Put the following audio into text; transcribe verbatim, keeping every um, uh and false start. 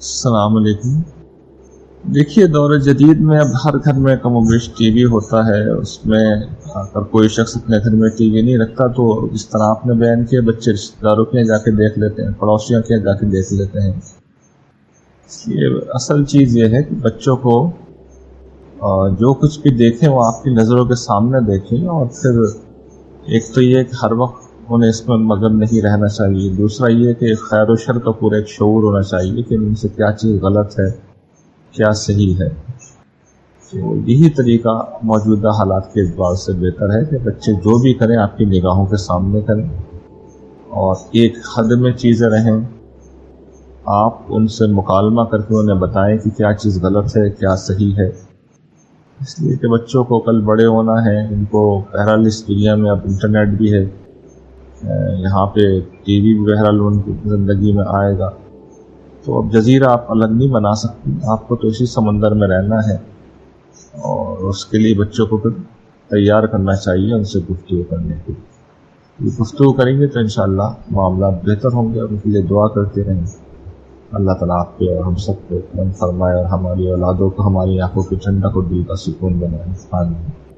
अस्सलाम वालेकुम। देखिए, दौर जदीद में अब हर घर में कम बेश टी वी होता है। उसमें अगर कोई शख्स अपने घर में टी वी नहीं रखता तो जिस तरह आपने बयान किया, बच्चे रिश्तेदारों के यहाँ जाके देख लेते हैं, पड़ोसियों के यहाँ जाके देख लेते हैं। ये असल चीज़ ये है कि बच्चों को अ, जो कुछ भी देखें वो आपकी नज़रों के सामने देखें। और फिर एक तो ये कि हर वक्त उन्हें इसमें मगन नहीं रहना चाहिए। दूसरा ये कि खैर व शर का पूरा एक शऊर होना चाहिए कि उनसे क्या चीज़ गलत है, क्या सही है। तो यही तरीका मौजूदा हालात के एतबार से बेहतर है कि बच्चे जो भी करें आपकी निगाहों के सामने करें और एक हद में चीज़ें रहें। आप उनसे मुकालमा करके उन्हें बताएं कि क्या चीज़ गलत है, क्या सही है। इसलिए कि बच्चों को कल बड़े होना है, इनको बहरहाल इस दुनिया में अब इंटरनेट भी है, यहाँ पे टीवी भी बहरहाल उनकी ज़िंदगी में आएगा। तो अब जजीरा आप अलग नहीं बना सकती, आपको तो इसी समंदर में रहना है। और उसके लिए बच्चों को फिर तैयार करना चाहिए उनसे गुफ्तगू करने के लिए। गुफ्तगू करेंगे तो इंशाअल्लाह मामला बेहतर होंगे। और उनके लिए दुआ करते रहेंगे। अल्लाह ताला आप पे और हम सब पे रहम फरमाए और हमारी औलादों को हमारी आंखों की ठंडक और दिल का सुकून बनाए। आमीन।